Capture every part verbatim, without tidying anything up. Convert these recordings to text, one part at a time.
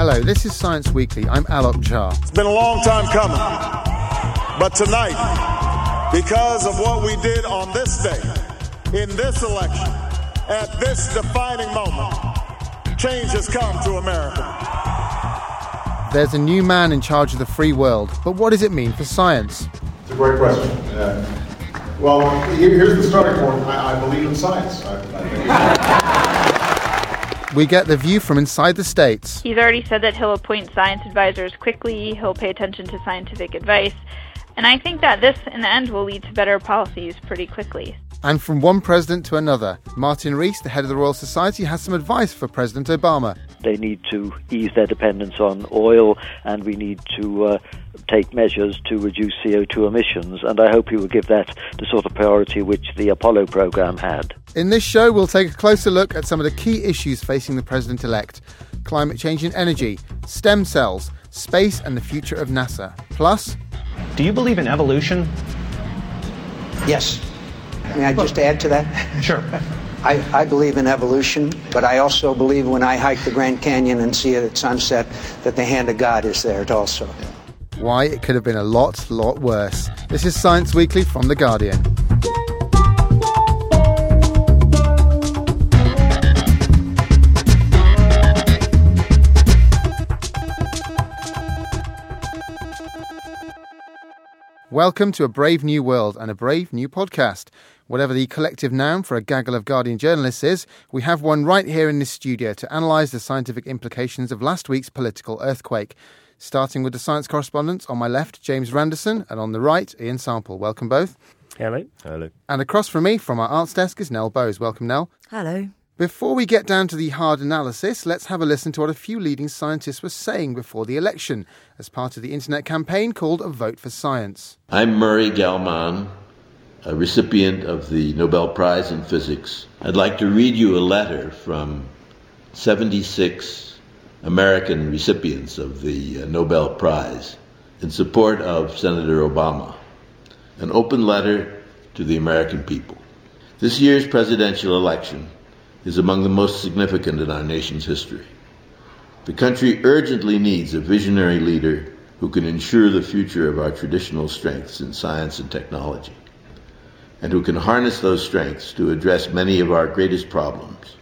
Hello, this is Science Weekly. I'm Alok Jha. It's been a long time coming, but tonight, because of what we did on this day, in this election, at this defining moment, change has come to America. There's a new man in charge of the free world, but what does it mean for science? It's a great question. Uh, well, here, here's the starting point. I, I believe in science. I, I think. We get the view from inside the States. He's already said that he'll appoint science advisors quickly, he'll pay attention to scientific advice, and I think that this, in the end, will lead to better policies pretty quickly. And from one president to another, Martin Rees, the head of the Royal Society, has some advice for President Obama. They need to ease their dependence on oil, and we need to uh, take measures to reduce C O two emissions, and I hope he will give that the sort of priority which the Apollo program had. In this show, we'll take a closer look at some of the key issues facing the president-elect: climate change and energy, stem cells, space and the future of NASA. Plus... Do you believe in evolution? Yes. May I just add to that? Sure. I, I believe in evolution, but I also believe when I hike the Grand Canyon and see it at sunset that the hand of God is there also. Why, it could have been a lot, lot worse. This is Science Weekly from The Guardian. Welcome to a brave new world and a brave new podcast. Whatever the collective noun for a gaggle of Guardian journalists is, we have one right here in this studio to analyse the scientific implications of last week's political earthquake. Starting with the science correspondents, on my left, James Randerson, and on the right, Ian Sample. Welcome both. Hello. Hello. And across from me, from our arts desk, is Nell Bowes. Welcome, Nell. Hello. Before we get down to the hard analysis, let's have a listen to what a few leading scientists were saying before the election as part of the internet campaign called A Vote for Science. I'm Murray Gell-Mann, a recipient of the Nobel Prize in Physics. I'd like to read you a letter from seventy-six American recipients of the Nobel Prize in support of Senator Obama. An open letter to the American people. This year's presidential election is among the most significant in our nation's history. The country urgently needs a visionary leader who can ensure the future of our traditional strengths in science and technology, and who can harness those strengths to address many of our greatest problems: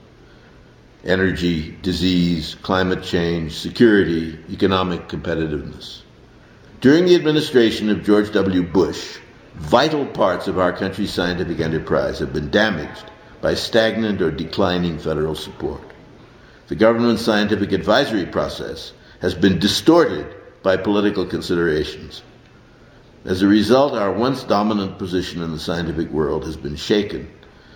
energy, disease, climate change, security, economic competitiveness. During the administration of George W. Bush, vital parts of our country's scientific enterprise have been damaged by stagnant or declining federal support. The government's scientific advisory process has been distorted by political considerations. As a result, our once dominant position in the scientific world has been shaken,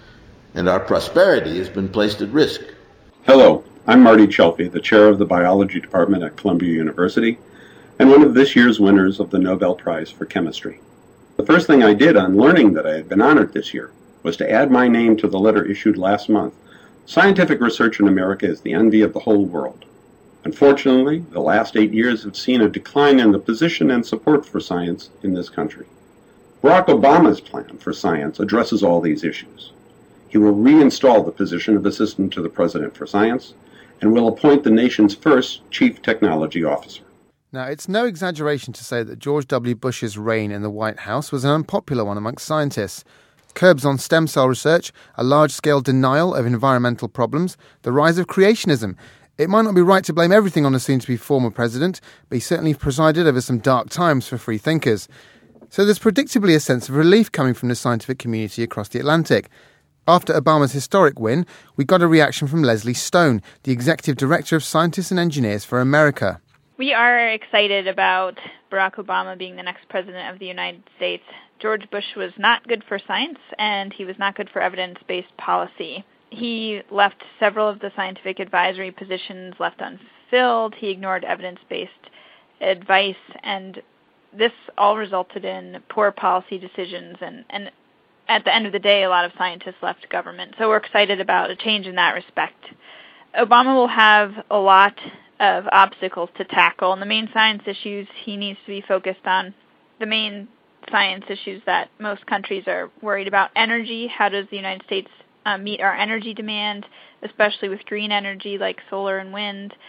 and our prosperity has been placed at risk. Hello, I'm Marty Chelfie, the chair of the biology department at Columbia University, and one of this year's winners of the Nobel Prize for Chemistry. The first thing I did on learning that I had been honored this year was to add my name to the letter issued last month. Scientific research in America is the envy of the whole world. Unfortunately, the last eight years have seen a decline in the position and support for science in this country. Barack Obama's plan for science addresses all these issues. He will reinstall the position of Assistant to the President for Science and will appoint the nation's first Chief Technology Officer. Now, it's no exaggeration to say that George W. Bush's reign in the White House was an unpopular one amongst scientists. Curbs on stem cell research, a large-scale denial of environmental problems, the rise of creationism. It might not be right to blame everything on a soon-to-be former president, but he certainly presided over some dark times for free thinkers. So there's predictably a sense of relief coming from the scientific community across the Atlantic. After Obama's historic win, we got a reaction from Leslie Stone, the Executive Director of Scientists and Engineers for America. We are excited about Barack Obama being the next president of the United States. George Bush was not good for science, and he was not good for evidence-based policy. He left several of the scientific advisory positions left unfilled. He ignored evidence-based advice, and this all resulted in poor policy decisions. And, and at the end of the day, a lot of scientists left government. So we're excited about a change in that respect. Obama will have a lot of obstacles to tackle, and the main science issues he needs to be focused on, the main science issues that most countries are worried about: energy. How does the United States uh, meet our energy demand, especially with green energy like solar and wind?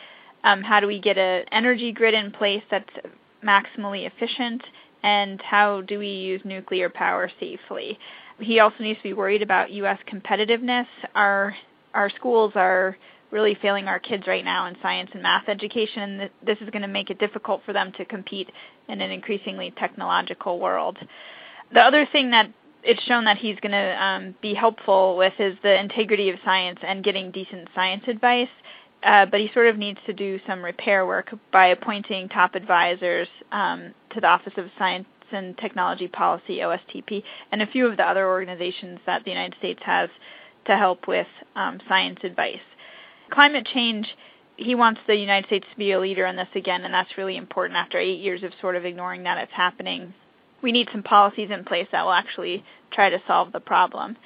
Um, how do we get an energy grid in place that's maximally efficient? And how do we use nuclear power safely? He also needs to be worried about U S competitiveness. Our our schools are really failing our kids right now in science and math education, and this is going to make it difficult for them to compete in an increasingly technological world. The other thing that it's shown that he's going to um, be helpful with is the integrity of science and getting decent science advice, uh, but he sort of needs to do some repair work by appointing top advisors um, to the Office of Science and Technology Policy, O S T P, and a few of the other organizations that the United States has to help with um, science advice. Climate change, he wants the United States to be a leader in this again, and that's really important after eight years of sort of ignoring that it's happening. We need some policies in place that will actually try to solve the problem.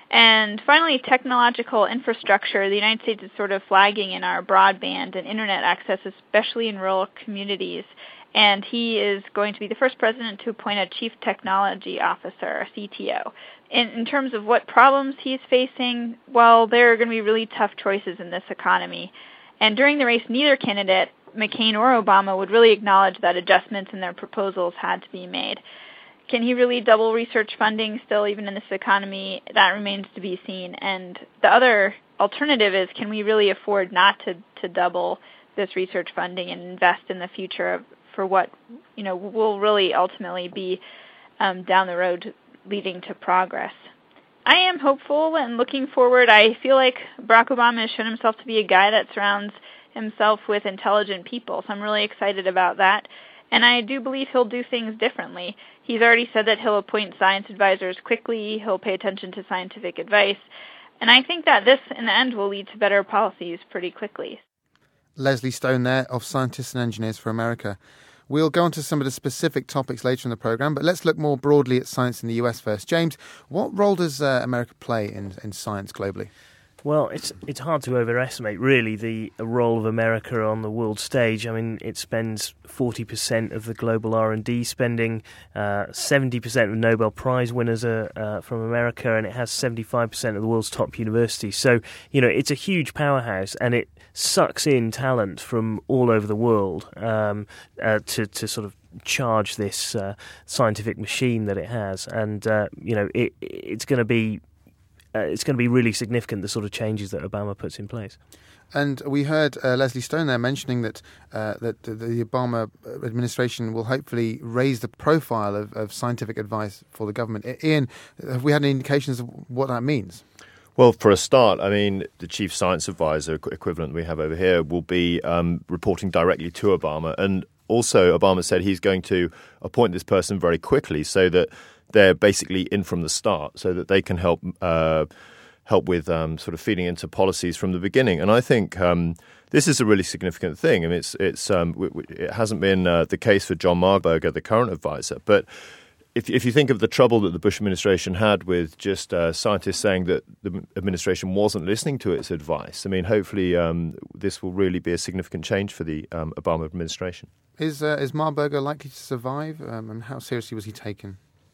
And finally, technological infrastructure. The United States is sort of flagging in our broadband and internet access, especially in rural communities. And he is going to be the first president to appoint a chief technology officer, a C T O. In, in terms of what problems he's facing, well, there are going to be really tough choices in this economy. And during the race, neither candidate, McCain or Obama, would really acknowledge that adjustments in their proposals had to be made. Can he really double research funding still, even in this economy? That remains to be seen. And the other alternative is, can we really afford not to, to double this research funding and invest in the future of, for what, you know, will really ultimately be um, down the road leading to progress? I am hopeful and looking forward. I feel like Barack Obama has shown himself to be a guy that surrounds himself with intelligent people, so I'm really excited about that. And I do believe he'll do things differently. He's already said that he'll appoint science advisors quickly, he'll pay attention to scientific advice, and I think that this, in the end, will lead to better policies pretty quickly. Leslie Stone there, of Scientists and Engineers for America. We'll go on to some of the specific topics later in the programme, but let's look more broadly at science in the U S first. James, what role does uh, America play in, in science globally? Well, it's it's hard to overestimate, really, the role of America on the world stage. I mean, it spends forty percent of the global R and D spending, uh, seventy percent of Nobel Prize winners are uh, from America, and it has seventy-five percent of the world's top universities. So, you know, it's a huge powerhouse, and it sucks in talent from all over the world um, uh, to, to sort of charge this uh, scientific machine that it has. And, uh, you know, it it's going to be... Uh, it's going to be really significant, the sort of changes that Obama puts in place. And we heard uh, Leslie Stone there mentioning that uh, that the, the Obama administration will hopefully raise the profile of, of scientific advice for the government. Ian, have we had any indications of what that means? Well, for a start, I mean, the chief science advisor equivalent we have over here will be um, reporting directly to Obama. And also, Obama said he's going to appoint this person very quickly so that they're basically in from the start, so that they can help uh, help with um, sort of feeding into policies from the beginning. And I think um, this is a really significant thing. I mean, it's it's um, w- w- it hasn't been uh, the case for John Marburger, the current advisor, but if if you think of the trouble that the Bush administration had with just uh, scientists saying that the administration wasn't listening to its advice, I mean, hopefully um, this will really be a significant change for the um, Obama administration. Is uh, is Marburger likely to survive, um, and how seriously was he taken?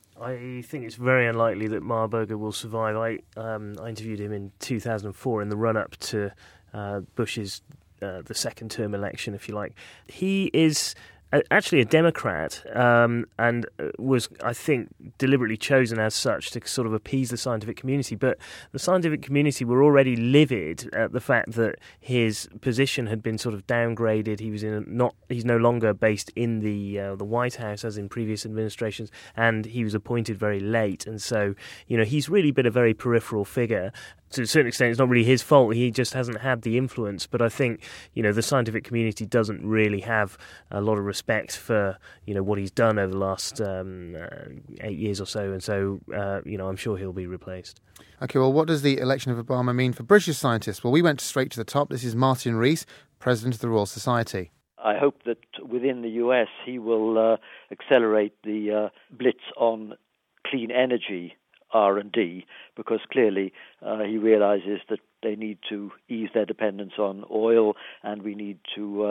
I think it's very unlikely that Marburger will survive. I um, I interviewed him in two thousand four in the run-up to uh, Bush's uh, the second term election, if you like. He is actually a Democrat um, and was, I think, deliberately chosen as such to sort of appease the scientific community. But the scientific community were already livid at the fact that his position had been sort of downgraded. He was in a not he's no longer based in the uh, the White House as in previous administrations, and he was appointed very late. And so, you know, he's really been a very peripheral figure. To a certain extent, it's not really his fault. He just hasn't had the influence. But I think, you know, the scientific community doesn't really have a lot of respect for, you know, what he's done over the last um, uh, eight years or so. And so, uh, you know, I'm sure he'll be replaced. OK, well, what does the election of Obama mean for British scientists? Well, we went straight to the top. This is Martin Rees, President of the Royal Society. I hope that within the U S he will uh, accelerate the uh, blitz on clean energy R and D, because clearly uh, he realizes that they need to ease their dependence on oil, and we need to uh,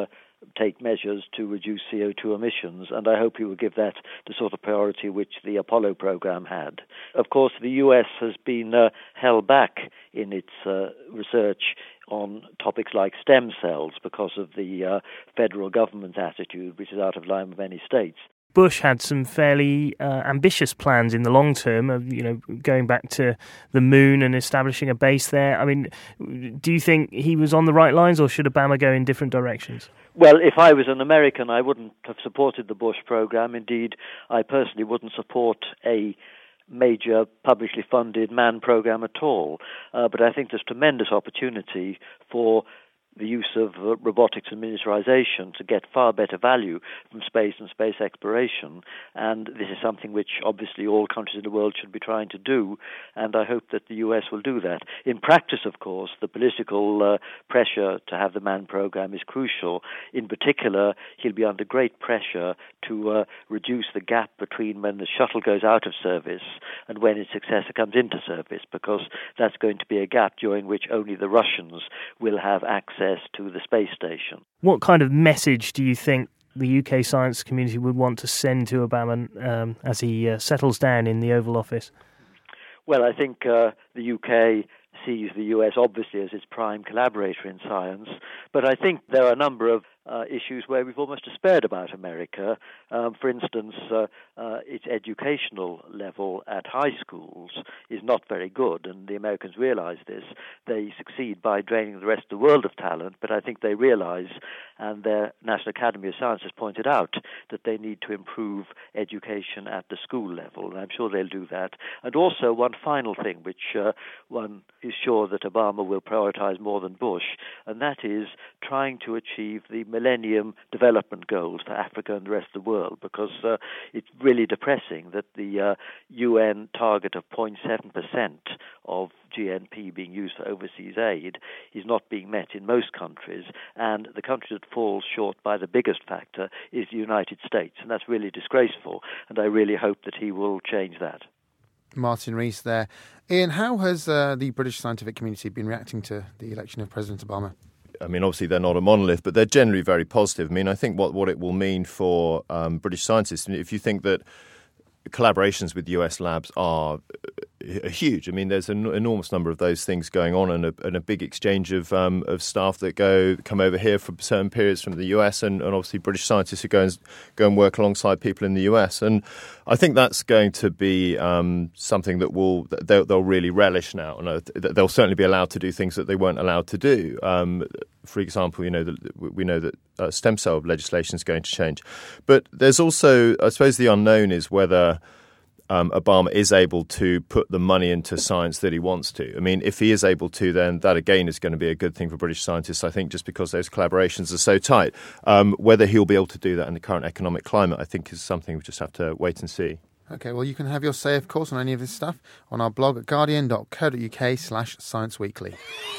take measures to reduce C O two emissions, and I hope he will give that the sort of priority which the Apollo program had. Of course, the U S has been uh, held back in its uh, research on topics like stem cells because of the uh, federal government's attitude, which is out of line with many states. Bush had some fairly uh, ambitious plans in the long term of, you know, going back to the moon and establishing a base there. I mean, do you think he was on the right lines, or should Obama go in different directions? Well, if I was an American, I wouldn't have supported the Bush program. Indeed, I personally wouldn't support a major publicly funded manned program at all. Uh, but I think there's tremendous opportunity for the use of uh, robotics and miniaturization to get far better value from space and space exploration. And this is something which obviously all countries in the world should be trying to do, and I hope that the U S will do that. In practice, of course, the political uh, pressure to have the manned program is crucial. In particular, he'll be under great pressure to uh, reduce the gap between when the shuttle goes out of service and when its successor comes into service, because that's going to be a gap during which only the Russians will have access to the space station. What kind of message do you think the U K science community would want to send to Obama um, as he uh, settles down in the Oval Office? Well, I think uh, the U K sees the U S obviously as its prime collaborator in science, but I think there are a number of uh, issues where we've almost despaired about America. Um, for instance, uh, uh, its educational level at high schools is not very good, and the Americans realize this. They succeed by draining the rest of the world of talent, but I think they realize, and their National Academy of Sciences pointed out, that they need to improve education at the school level, and I'm sure they'll do that. And also one final thing, which uh, one is sure that Obama will prioritize more than Bush, and that is trying to achieve the Millennium Development Goals for Africa and the rest of the world, because uh, it's really depressing that the uh, U N target of zero point seven percent of G N P being used for overseas aid is not being met in most countries, and the country that falls short by the biggest factor is the United States, and that's really disgraceful, and I really hope that he will change that. Martin Rees there. Ian, how has uh, the British scientific community been reacting to the election of President Obama? I mean, obviously they're not a monolith, but they're generally very positive. I mean, I think what, what it will mean for um, British scientists, if you think that collaborations with U S labs are huge. I mean, there's an enormous number of those things going on, and a, and a big exchange of um, of staff that go come over here for certain periods from the U S, and, and obviously British scientists who go and go and work alongside people in the U S. And I think that's going to be um, something that will they'll, they'll really relish now, and uh, they'll certainly be allowed to do things that they weren't allowed to do. Um, for example, you know, the, we know that uh, stem cell legislation is going to change, but there's also, I suppose, the unknown is whether Um, Obama is able to put the money into science that he wants to. I mean, if he is able to, then that again is going to be a good thing for British scientists, I think, just because those collaborations are so tight. Um, whether he'll be able to do that in the current economic climate, I think, is something we just have to wait and see. Okay, well, you can have your say, of course, on any of this stuff on our blog at guardian.co.uk slash Science Weekly.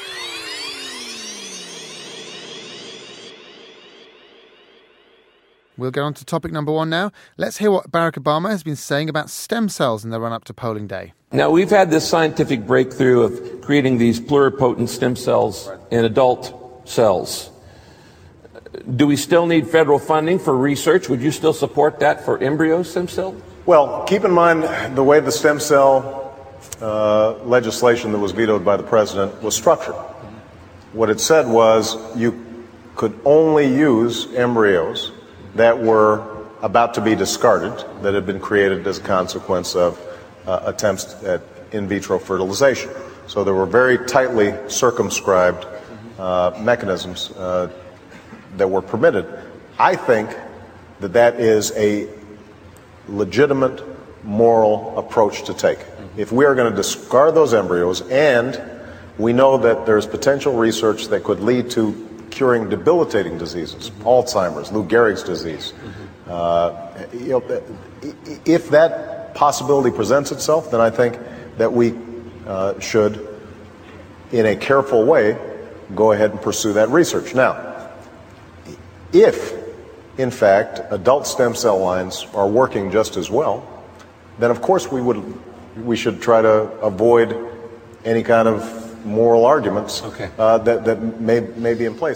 We'll get on to topic number one now. Let's hear what Barack Obama has been saying about stem cells in the run-up to polling day. Now, we've had this scientific breakthrough of creating these pluripotent stem cells in adult cells. Do we still need federal funding for research? Would you still support that for embryo stem cell? Well, keep in mind the way the stem cell uh, legislation that was vetoed by the president was structured. What it said was you could only use embryos that were about to be discarded, that had been created as a consequence of uh, attempts at in vitro fertilization. So there were very tightly circumscribed uh, mechanisms uh, that were permitted. I think that that is a legitimate moral approach to take. If we are going to discard those embryos, and we know that there's potential research that could lead to curing debilitating diseases, Alzheimer's, Lou Gehrig's disease. Uh, you know, if that possibility presents itself, then I think that we uh, should, in a careful way, go ahead and pursue that research. Now, if, in fact, adult stem cell lines are working just as well, then of course we would, we should try to avoid any kind of moral arguments okay. uh, that, that may, may be in place.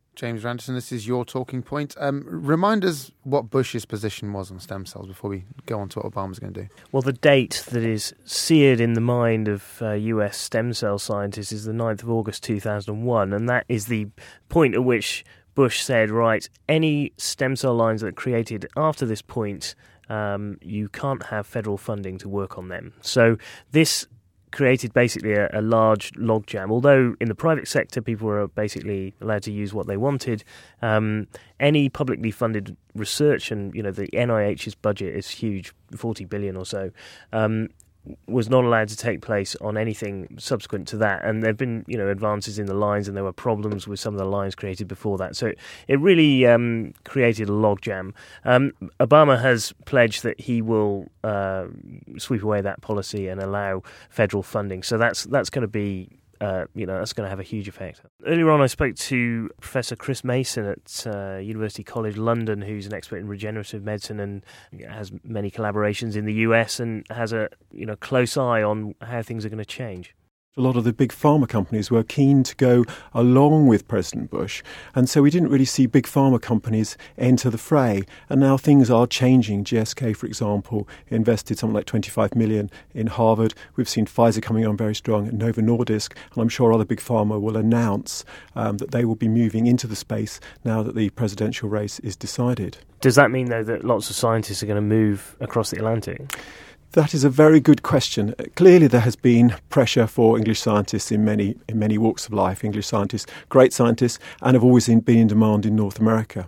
James Randerson, this is your talking point. Um, remind us what Bush's position was on stem cells before we go on to what Obama's going to do. Well, the date that is seared in the mind of uh, U S stem cell scientists is the ninth of August two thousand one, and that is the point at which Bush said, right, any stem cell lines that are created after this point, um, you can't have federal funding to work on them. So this created basically a, a large logjam. Although in the private sector people were basically allowed to use what they wanted, um, any publicly funded research, and you know the N I H's budget is huge, forty billion or so, um, was not allowed to take place on anything subsequent to that. And there have been, you know, advances in the lines, and there were problems with some of the lines created before that. So it really um, created a logjam. Um, Obama has pledged that he will uh, sweep away that policy and allow federal funding. So that's that's going to be Uh, you know, that's going to have a huge effect. Earlier on, I spoke to Professor Chris Mason at uh, University College London, who's an expert in regenerative medicine and has many collaborations in the U S and has a you know close eye on how things are going to change. A lot of the big pharma companies were keen to go along with President Bush, and so we didn't really see big pharma companies enter the fray. And now things are changing. G S K, for example, invested something like twenty-five million in Harvard. We've seen Pfizer coming on very strong, and Novo Nordisk, and I'm sure other big pharma will announce um, that they will be moving into the space now that the presidential race is decided. Does that mean, though, that lots of scientists are going to move across the Atlantic? That is a very good question. Clearly there has been pressure for English scientists in many in many walks of life. English scientists, great scientists, and have always been in demand in North America.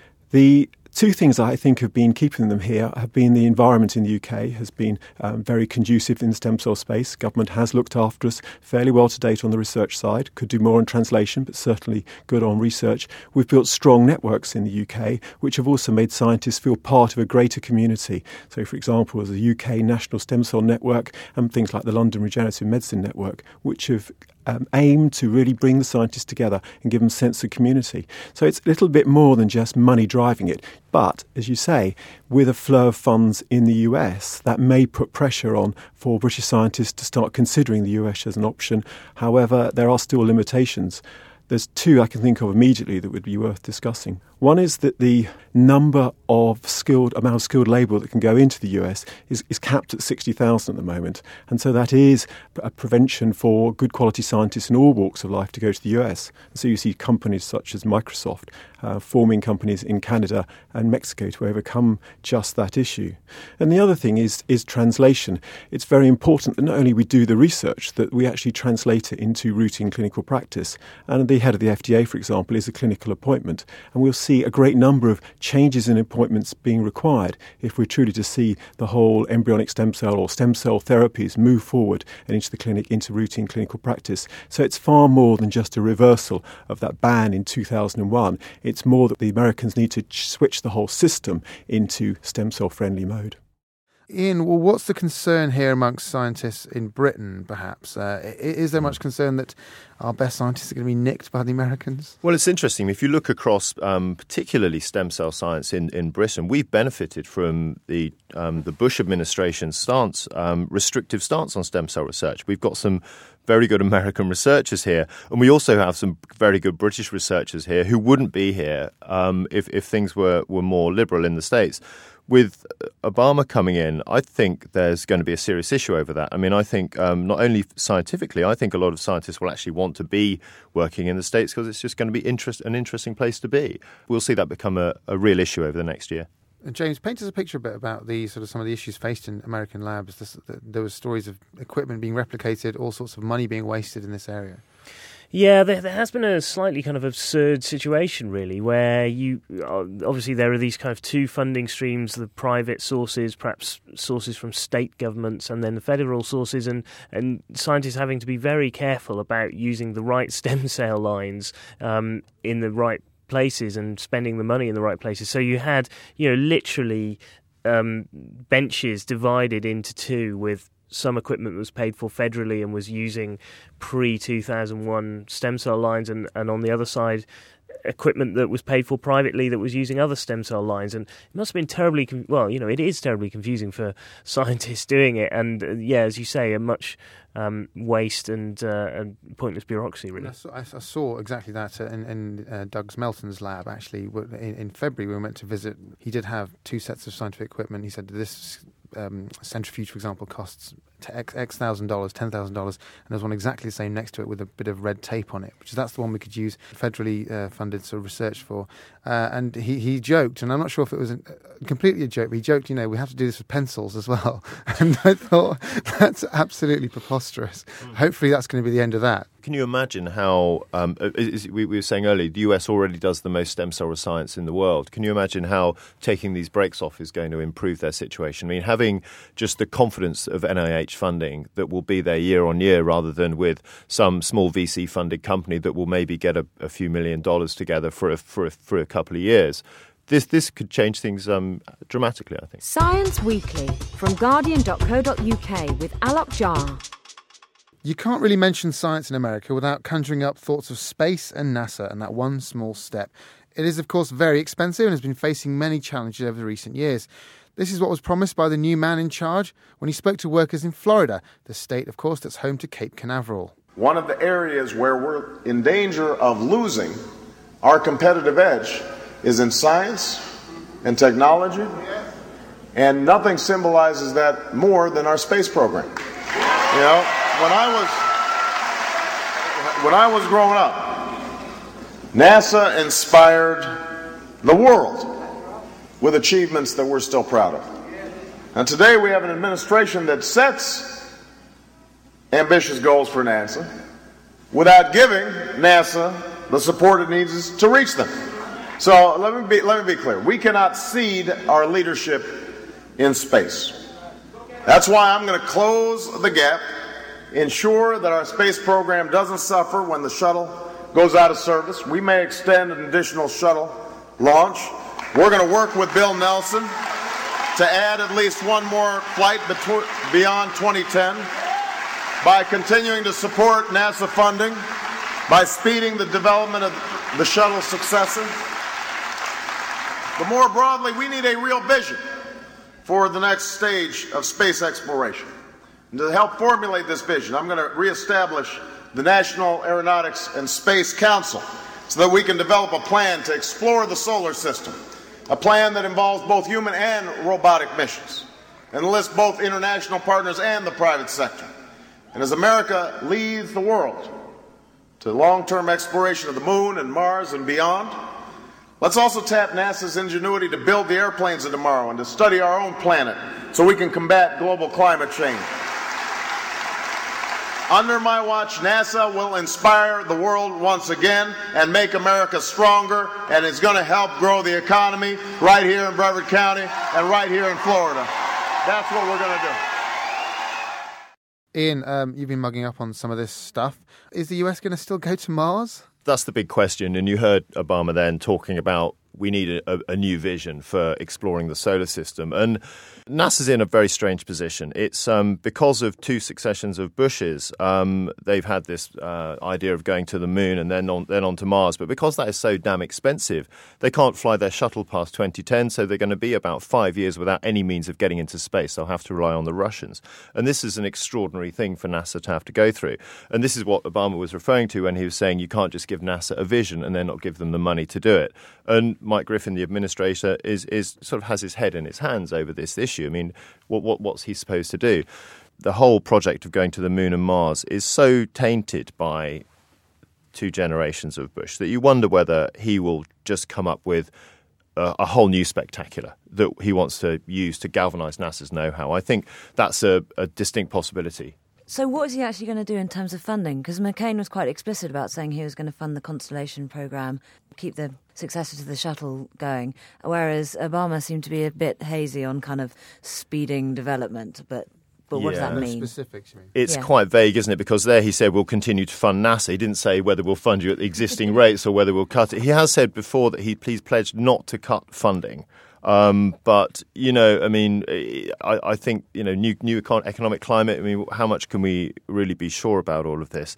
The two things I think have been keeping them here have been the environment in the U K has been um, very conducive in the stem cell space. Government has looked after us fairly well to date on the research side. Could do more on translation, but certainly good on research. We've built strong networks in the U K, which have also made scientists feel part of a greater community. So, for example, there's a U K National Stem Cell Network and things like the London Regenerative Medicine Network, which have Um, aim to really bring the scientists together and give them a sense of community. So it's a little bit more than just money driving it. But, as you say, with a flow of funds in the U S, that may put pressure on for British scientists to start considering the U S as an option. However, there are still limitations. There's two I can think of immediately that would be worth discussing. One is that the number of skilled, amount of skilled labour that can go into the U S is, is capped at sixty thousand at the moment. And so that is a prevention for good quality scientists in all walks of life to go to the U S. And so you see companies such as Microsoft uh, forming companies in Canada and Mexico to overcome just that issue. And the other thing is, is translation. It's very important that not only we do the research, that we actually translate it into routine clinical practice. And the head of the F D A, for example, is a clinical appointment. And we'll see a great number of changes in appointments being required if we're truly to see the whole embryonic stem cell or stem cell therapies move forward and into the clinic, into routine clinical practice. So it's far more than just a reversal of that ban in two thousand one. It's more that the Americans need to switch the whole system into stem cell friendly mode. Ian, well, what's the concern here amongst scientists in Britain, perhaps? Uh, is there much concern that our best scientists are going to be nicked by the Americans? Well, it's interesting. If you look across um, particularly stem cell science in, in Britain, we've benefited from the um, the Bush administration's stance, um, restrictive stance on stem cell research. We've got some very good American researchers here, and we also have some very good British researchers here who wouldn't be here um, if, if things were, were more liberal in the States. With Obama coming in, I think there's going to be a serious issue over that. I mean, I think um, not only scientifically, I think a lot of scientists will actually want to be working in the States because it's just going to be interest, an interesting place to be. We'll see that become a, a real issue over the next year. And James, paint us a picture a bit about the sort of some of the issues faced in American labs. This, the, there were stories of equipment being replicated, all sorts of money being wasted in this area. Yeah, there, there has been a slightly kind of absurd situation, really, where you obviously there are these kind of two funding streams: the private sources, perhaps sources from state governments, and then the federal sources, and, and scientists having to be very careful about using the right stem cell lines um, in the right places and spending the money in the right places. So you had, you know, literally um, benches divided into two with some equipment was paid for federally and was using pre two thousand one stem cell lines, and, and on the other side, equipment that was paid for privately that was using other stem cell lines, and it must have been terribly con- well, you know, it is terribly confusing for scientists doing it, and uh, yeah, as you say, a much um, waste and, uh, and pointless bureaucracy, really. I saw, I saw exactly that in, in uh, Doug Melton's lab. Actually, in, in February, we went to visit. He did have two sets of scientific equipment. He said this um, centrifuge, for example, costs X, X thousand dollars, ten thousand dollars, and there's one exactly the same next to it with a bit of red tape on it, which is that's the one we could use federally uh, funded sort of research for. Uh, and he, he joked, and I'm not sure if it was a, completely a joke, but he joked, you know, we have to do this with pencils as well. And I thought, that's absolutely preposterous. Mm. Hopefully that's going to be the end of that. Can you imagine how, um, as we were saying earlier, the U S already does the most stem cell science in the world. Can you imagine how taking these breaks off is going to improve their situation? I mean, having just the confidence of N I H funding that will be there year on year rather than with some small V C-funded company that will maybe get a, a few million dollars together for a, for a, for a couple of years. This this could change things um, dramatically, I think. Science Weekly from guardian dot co dot uk with Alok Jha. You can't really mention science in America without conjuring up thoughts of space and NASA and that one small step. It is, of course, very expensive and has been facing many challenges over the recent years. This is what was promised by the new man in charge when he spoke to workers in Florida, the state, of course, that's home to Cape Canaveral. One of the areas where we're in danger of losing our competitive edge is in science and technology, and nothing symbolizes that more than our space program. You know, when I was when I was growing up, NASA inspired the world with achievements that we're still proud of. And today we have an administration that sets ambitious goals for NASA without giving NASA the support it needs to reach them. So let me be, let me be clear. We cannot cede our leadership in space. That's why I'm going to close the gap, ensure that our space program doesn't suffer when the shuttle goes out of service. We may extend an additional shuttle launch. We're going to work with Bill Nelson to add at least one more flight betw- beyond twenty ten by continuing to support NASA funding, by speeding the development of the shuttle successor. But more broadly, we need a real vision for the next stage of space exploration. And to help formulate this vision, I'm going to reestablish the National Aeronautics and Space Council so that we can develop a plan to explore the solar system, a plan that involves both human and robotic missions, and enlists both international partners and the private sector. And as America leads the world to long-term exploration of the moon and Mars and beyond, let's also tap NASA's ingenuity to build the airplanes of tomorrow and to study our own planet so we can combat global climate change. Under my watch, NASA will inspire the world once again and make America stronger, and it's going to help grow the economy right here in Brevard County and right here in Florida. That's what we're going to do. Ian, um, you've been mugging up on some of this stuff. Is the U S going to still go to Mars? That's the big question. And you heard Obama then talking about we need a, a new vision for exploring the solar system. And NASA's in a very strange position. It's um, because of two successions of Bushes, um, they've had this uh, idea of going to the moon and then on, then on to Mars. But because that is so damn expensive, they can't fly their shuttle past twenty ten, so they're going to be about five years without any means of getting into space. They'll have to rely on the Russians. And this is an extraordinary thing for NASA to have to go through. And this is what Obama was referring to when he was saying you can't just give NASA a vision and then not give them the money to do it. And Mike Griffin, the administrator, is is sort of has his head in his hands over this issue. I mean, what, what what's he supposed to do? The whole project of going to the moon and Mars is so tainted by two generations of Bush that you wonder whether he will just come up with a, a whole new spectacular that he wants to use to galvanise NASA's know-how. I think that's a, a distinct possibility. So what is he actually going to do in terms of funding? Because McCain was quite explicit about saying he was going to fund the Constellation programme, keep the successor to the shuttle going, whereas Obama seemed to be a bit hazy on kind of speeding development. But but what yeah. does that mean? Specifics, you mean? It's yeah. quite vague, isn't it? Because there he said we'll continue to fund NASA. He didn't say whether we'll fund you at the existing rates or whether we'll cut it. He has said before that he please pledged not to cut funding. Um, but, you know, I mean, I, I think, you know, new new econ- economic climate, I mean, how much can we really be sure about all of this?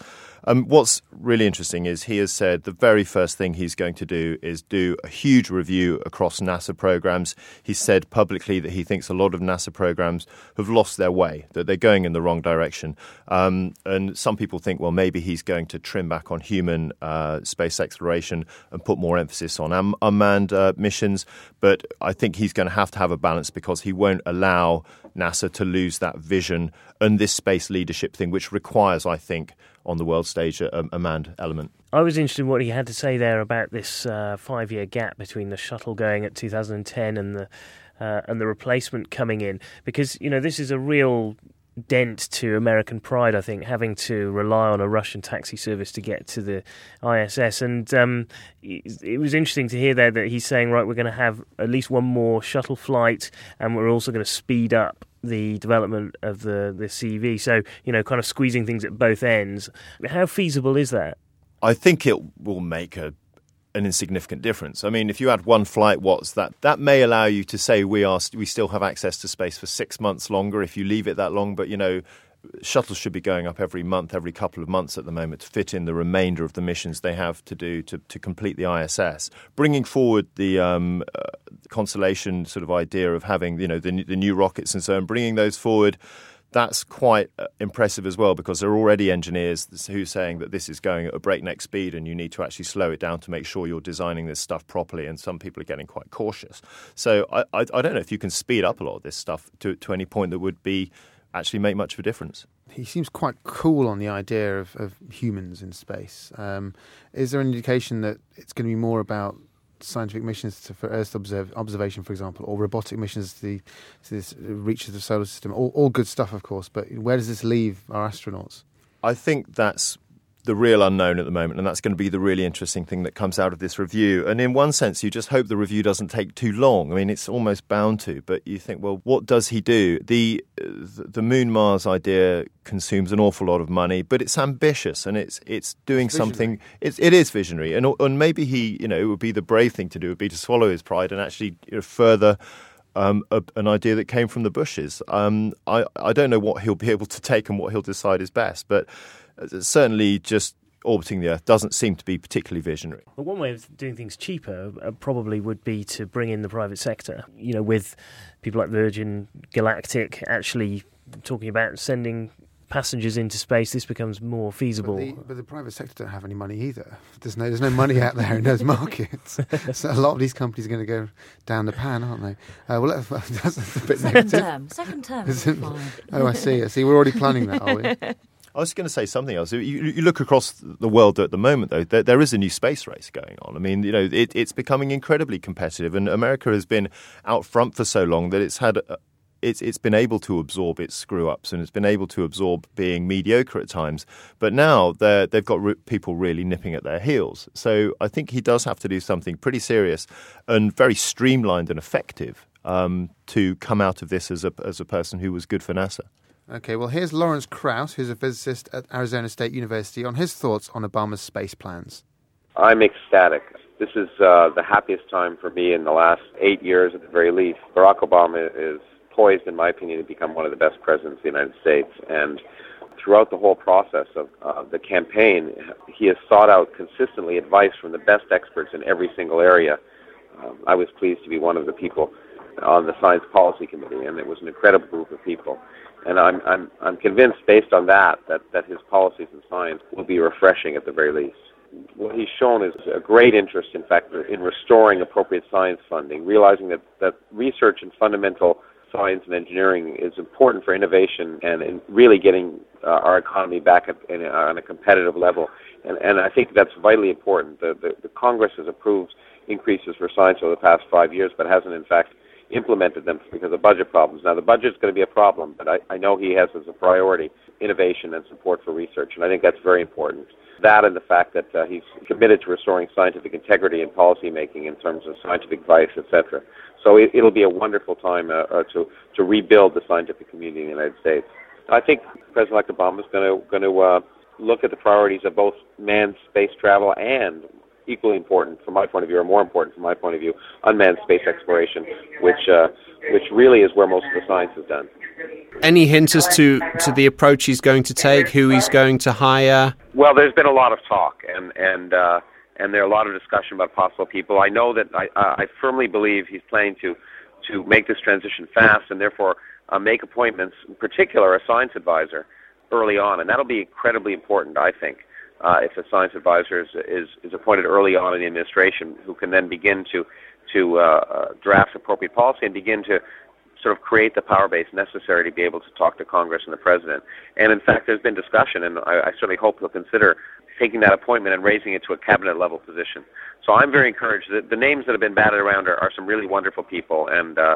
Um, what's really interesting is he has said the very first thing he's going to do is do a huge review across NASA programs. He said publicly that he thinks a lot of NASA programs have lost their way, that they're going in the wrong direction. Um, and some people think, well, maybe he's going to trim back on human uh, space exploration and put more emphasis on um, unmanned uh, missions. But I think he's going to have to have a balance because he won't allow NASA to lose that vision and this space leadership thing, which requires, I think, on the world stage, a, a manned element. I was interested in what he had to say there about this uh, five-year gap between the shuttle going at two thousand ten and the uh, and the replacement coming in, because, you know, this is a real dent to American pride, I think, having to rely on a Russian taxi service to get to the I S S. And um, it was interesting to hear there that he's saying, right, we're going to have at least one more shuttle flight, and we're also going to speed up the development of the, the C V. So, you know, kind of squeezing things at both ends. How feasible is that? I think it will make a an insignificant difference. I mean, if you add one flight, what's that? That may allow you to say we are we still have access to space for six months longer if you leave it that long. But, you know, shuttles should be going up every month, every couple of months at the moment to fit in the remainder of the missions they have to do to, to complete the I S S. Bringing forward the um, uh, Constellation sort of idea of having, you know, the, the new rockets and so on, bringing those forward, that's quite impressive as well, because there are already engineers who are saying that this is going at a breakneck speed and you need to actually slow it down to make sure you're designing this stuff properly, and some people are getting quite cautious. So I, I, I don't know if you can speed up a lot of this stuff to, to any point that would be actually make much of a difference. He seems quite cool on the idea of, of humans in space. Um, is there an indication that it's going to be more about scientific missions to, for Earth observe, observation, for example, or robotic missions to, the, to this reaches the solar system? All, all good stuff, of course, but where does this leave our astronauts? I think that's the real unknown at the moment, and that's going to be the really interesting thing that comes out of this review. And in one sense, you just hope the review doesn't take too long. I mean, it's almost bound to, but you think, well, what does he do? The the Moon-Mars idea consumes an awful lot of money, but it's ambitious and it's it's doing it's something. It's, it is visionary, and and maybe he, you know, it would be the brave thing to do would be to swallow his pride and actually, you know, further Um, a, an idea that came from the Bushes. Um, I, I don't know what he'll be able to take and what he'll decide is best, but certainly just orbiting the Earth doesn't seem to be particularly visionary. Well, one way of doing things cheaper uh, probably would be to bring in the private sector, you know, with people like Virgin Galactic actually talking about sending passengers into space. This becomes more feasible. But the, but the private sector don't have any money either. There's no there's no money out there in those markets. So a lot of these companies are going to go down the pan, aren't they? Uh, well, that's, that's a bit second negative. term. Second term. Is fine. Oh, I see. I see. We're already planning that, are we? I was going to say something else. You, you look across the world at the moment, though, there, there is a new space race going on. I mean, you know, it, it's becoming incredibly competitive, and America has been out front for so long that it's had. A, It's it's been able to absorb its screw-ups, and it's been able to absorb being mediocre at times. But now they're, they've got re- people really nipping at their heels. So I think he does have to do something pretty serious and very streamlined and effective um, to come out of this as a as a person who was good for NASA. Okay, well, here's Lawrence Krauss, who's a physicist at Arizona State University, on his thoughts on Obama's space plans. I'm ecstatic. This is uh, the happiest time for me in the last eight years at the very least. Barack Obama is poised, in my opinion, to become one of the best presidents of the United States. And throughout the whole process of uh, the campaign, he has sought out consistently advice from the best experts in every single area. Um, I was pleased to be one of the people on the Science Policy Committee, and it was an incredible group of people. And I'm I'm I'm convinced, based on that, that, that his policies in science will be refreshing at the very least. What he's shown is a great interest, in fact, in restoring appropriate science funding, realizing that, that research in fundamental science and engineering is important for innovation and in really getting uh, our economy back at, in, uh, on a competitive level. And, and I think that's vitally important. The, the, the Congress has approved increases for science over the past five years, but hasn't, in fact, implemented them because of budget problems. Now, the budget's going to be a problem, but I, I know he has as a priority innovation and support for research, and I think that's very important. That and the fact that uh, he's committed to restoring scientific integrity in policymaking in terms of scientific advice, et cetera. So it, it'll be a wonderful time uh, uh, to to rebuild the scientific community in the United States. I think President-elect Obama is going to going to uh, look at the priorities of both manned space travel and, equally important from my point of view, or more important from my point of view, unmanned space exploration, which uh, which really is where most of the science is done. Any hint as to, to the approach he's going to take, who he's going to hire? Well, there's been a lot of talk, and and uh, and there are a lot of discussion about possible people. I know that I, uh, I firmly believe he's planning to to make this transition fast, and therefore uh, make appointments, in particular a science advisor, early on, and that'll be incredibly important, I think, uh, if a science advisor is, is is appointed early on in the administration, who can then begin to to uh, uh, draft appropriate policy and begin to sort of create the power base necessary to be able to talk to Congress and the President. And in fact, there's been discussion, and I, I certainly hope he'll consider taking that appointment and raising it to a cabinet-level position. So I'm very encouraged. The, the names that have been batted around are, are some really wonderful people, and uh,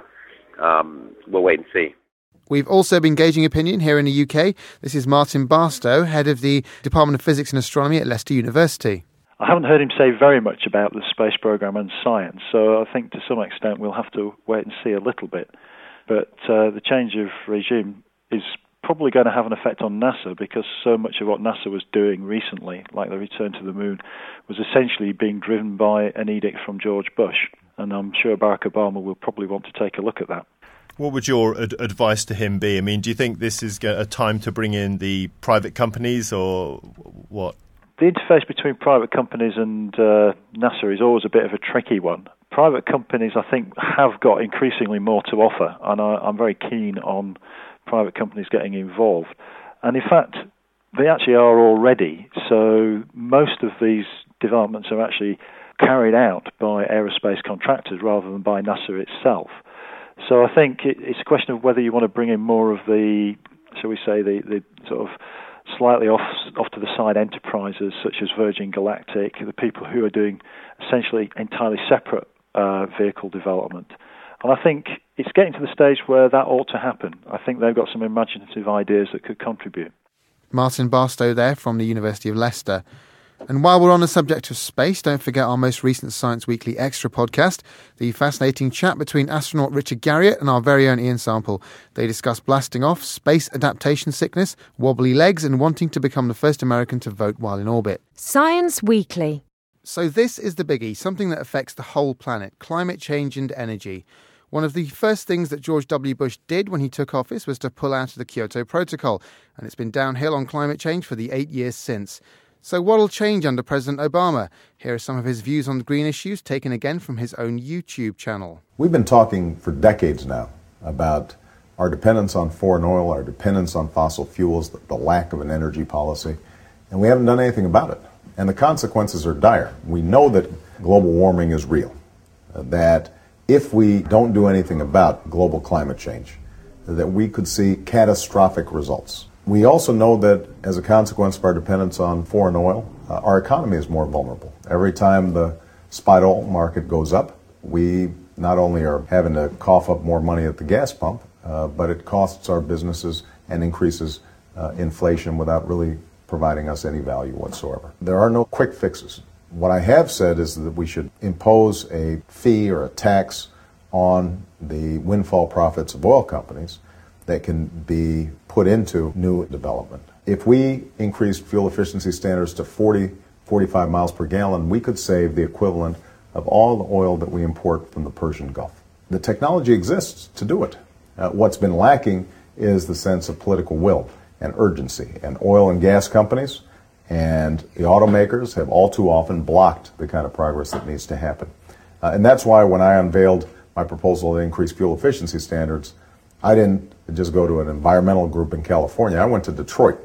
um, we'll wait and see. We've also been gauging opinion here in the U K. This is Martin Barstow, head of the Department of Physics and Astronomy at Leicester University. I haven't heard him say very much about the space program and science, so I think to some extent we'll have to wait and see a little bit. But uh, the change of regime is probably going to have an effect on NASA, because so much of what NASA was doing recently, like the return to the moon, was essentially being driven by an edict from George Bush. And I'm sure Barack Obama will probably want to take a look at that. What would your ad- advice to him be? I mean, do you think this is a time to bring in the private companies, or what? The interface between private companies and uh, NASA is always a bit of a tricky one. Private companies, I think, have got increasingly more to offer, and I, I'm very keen on private companies getting involved. And in fact, they actually are already. So most of these developments are actually carried out by aerospace contractors rather than by NASA itself. So I think it, it's a question of whether you want to bring in more of the, shall we say, the, the sort of slightly off off to the side enterprises such as Virgin Galactic, the people who are doing essentially entirely separate uh, vehicle development. And I think it's getting to the stage where that ought to happen. I think they've got some imaginative ideas that could contribute. Martin Barstow there from the University of Leicester. And while we're on the subject of space, don't forget our most recent Science Weekly Extra podcast, the fascinating chat between astronaut Richard Garriott and our very own Ian Sample. They discuss blasting off, space adaptation sickness, wobbly legs, and wanting to become the first American to vote while in orbit. Science Weekly. So this is the biggie, something that affects the whole planet, climate change and energy. One of the first things that George W. Bush did when he took office was to pull out of the Kyoto Protocol, and it's been downhill on climate change for the eight years since. So what'll change under President Obama? Here are some of his views on green issues, taken again from his own YouTube channel. We've been talking for decades now about our dependence on foreign oil, our dependence on fossil fuels, the, the lack of an energy policy, and we haven't done anything about it. And the consequences are dire. We know that global warming is real, uh, that if we don't do anything about global climate change, that we could see catastrophic results. We also know that as a consequence of our dependence on foreign oil, uh, our economy is more vulnerable. Every time the spot oil market goes up, we not only are having to cough up more money at the gas pump, uh, but it costs our businesses and increases uh, inflation without really providing us any value whatsoever. There are no quick fixes. What I have said is that we should impose a fee or a tax on the windfall profits of oil companies that can be put into new development. If we increased fuel efficiency standards to forty, forty-five miles per gallon, we could save the equivalent of all the oil that we import from the Persian Gulf. The technology exists to do it. Uh, what's been lacking is the sense of political will and urgency. And oil and gas companies and the automakers have all too often blocked the kind of progress that needs to happen. Uh, and that's why when I unveiled my proposal to increase fuel efficiency standards, I didn't just go to an environmental group in California. I went to Detroit.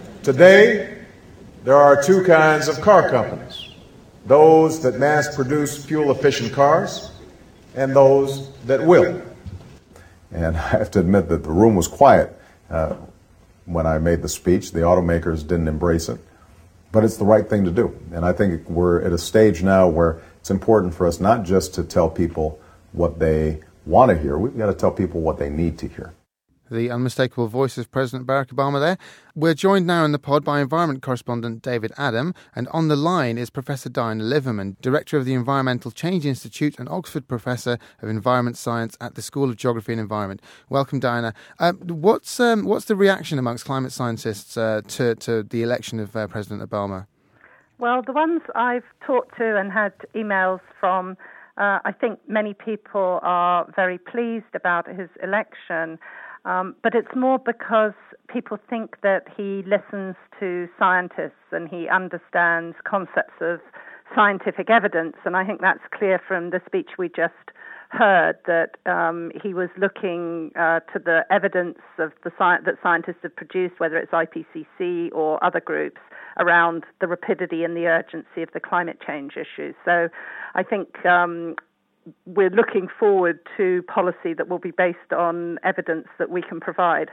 Today, there are two kinds of car companies. Those that mass produce fuel-efficient cars and those that will. And I have to admit that the room was quiet uh, when I made the speech. The automakers didn't embrace it. But it's the right thing to do. And I think we're at a stage now where it's important for us not just to tell people what they want to hear. We've got to tell people what they need to hear. The unmistakable voice of President Barack Obama there. We're joined now in the pod by environment correspondent David Adam, and on the line is Professor Diana Liverman, Director of the Environmental Change Institute and Oxford Professor of Environment Science at the School of Geography and Environment. Welcome, Diana. Uh, what's um, what's the reaction amongst climate scientists uh, to, to the election of uh, President Obama? Well, the ones I've talked to and had emails from, Uh, I think many people are very pleased about his election. Um, but it's more because people think that he listens to scientists and he understands concepts of scientific evidence. And I think that's clear from the speech we just heard, that um, he was looking uh, to the evidence of the sci- that scientists have produced, whether it's I P C C or other groups, around the rapidity and the urgency of the climate change issues. So I think um, we're looking forward to policy that will be based on evidence that we can provide.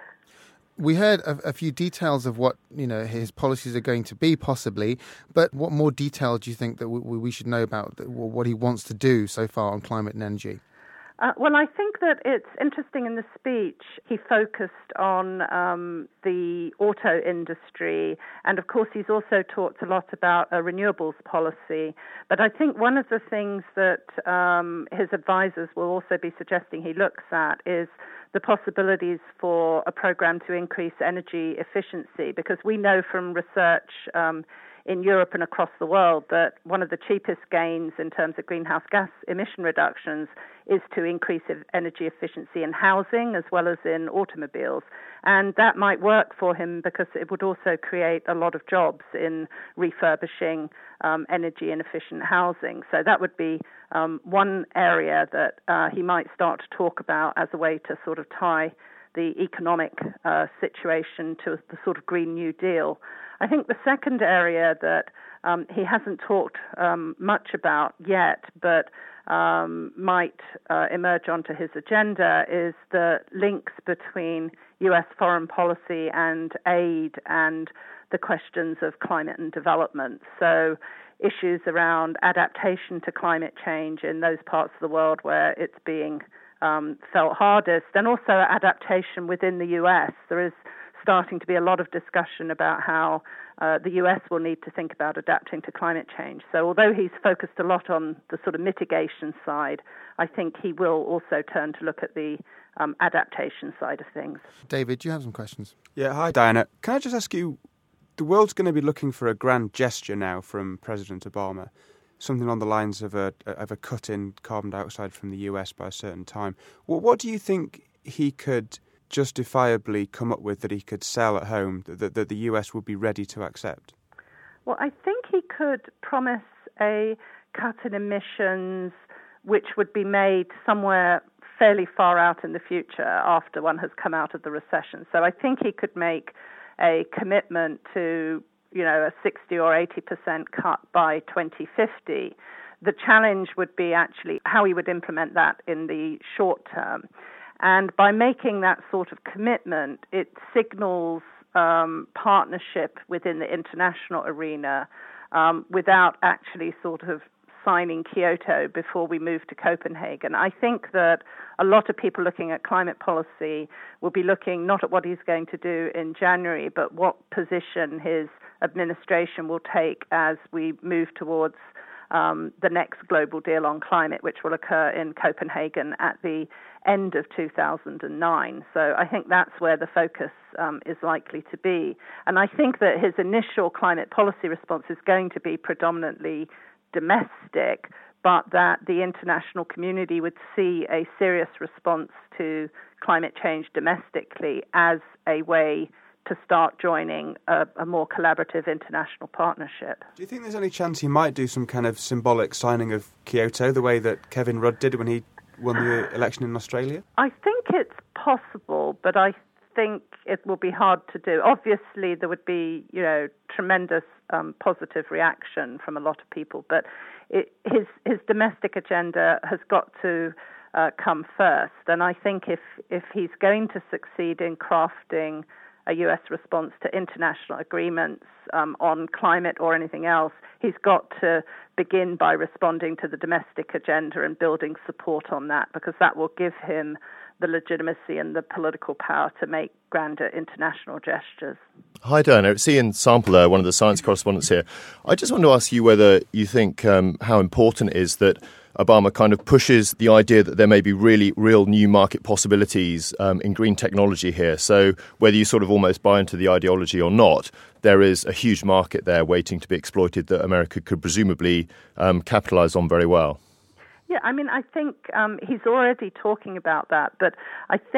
We heard a, a few details of what, you know, his policies are going to be, possibly, but what more detail do you think that we, we should know about what he wants to do so far on climate and energy? Uh, well, I think that it's interesting in the speech he focused on um, the auto industry, and of course he's also talked a lot about a renewables policy. But I think one of the things that um, his advisors will also be suggesting he looks at is the possibilities for a program to increase energy efficiency, because we know from research um, in Europe and across the world that one of the cheapest gains in terms of greenhouse gas emission reductions is to increase energy efficiency in housing as well as in automobiles. And that might work for him because it would also create a lot of jobs in refurbishing um, energy inefficient housing. So that would be um, one area that uh, he might start to talk about as a way to sort of tie the economic uh, situation to the sort of Green New Deal. I think the second area that um, he hasn't talked um, much about yet, but um, might uh, emerge onto his agenda, is the links between U S foreign policy and aid and the questions of climate and development. So issues around adaptation to climate change in those parts of the world where it's being um, felt hardest, and also adaptation within the U S. There is starting to be a lot of discussion about how uh, the U S will need to think about adapting to climate change. So although he's focused a lot on the sort of mitigation side, I think he will also turn to look at the um, adaptation side of things. David, do you have some questions? Yeah, hi Diana. Can I just ask you, the world's going to be looking for a grand gesture now from President Obama, something on the lines of a of a cut in carbon dioxide from the U S by a certain time. Well, what do you think he could justifiably come up with that he could sell at home, that, that the U S would be ready to accept? Well, I think he could promise a cut in emissions which would be made somewhere fairly far out in the future after one has come out of the recession. So I think he could make a commitment to, you know, a sixty or eighty percent cut by twenty fifty. The challenge would be actually how he would implement that in the short term. And by making that sort of commitment, it signals um, partnership within the international arena um, without actually sort of signing Kyoto before we move to Copenhagen. I think that a lot of people looking at climate policy will be looking not at what he's going to do in January, but what position his administration will take as we move towards um, the next global deal on climate, which will occur in Copenhagen at the end of two thousand nine. So I think that's where the focus um, is likely to be. And I think that his initial climate policy response is going to be predominantly domestic, but that the international community would see a serious response to climate change domestically as a way to start joining a, a more collaborative international partnership. Do you think there's any chance he might do some kind of symbolic signing of Kyoto, the way that Kevin Rudd did when he won the election in Australia? I think it's possible, but I think it will be hard to do. Obviously, there would be, you know, tremendous um, positive reaction from a lot of people, but it, his his domestic agenda has got to uh, come first. And I think if if he's going to succeed in crafting a U S response to international agreements um, on climate or anything else, he's got to begin by responding to the domestic agenda and building support on that, because that will give him the legitimacy and the political power to make grander international gestures. Hi, Diana. It's Ian Sample there, one of the science correspondents here. I just want to ask you whether you think um, how important it is that Obama kind of pushes the idea that there may be really real new market possibilities um, in green technology here. So whether you sort of almost buy into the ideology or not, there is a huge market there waiting to be exploited that America could presumably um, capitalize on very well. Yeah, I mean, I think um, he's already talking about that, but I think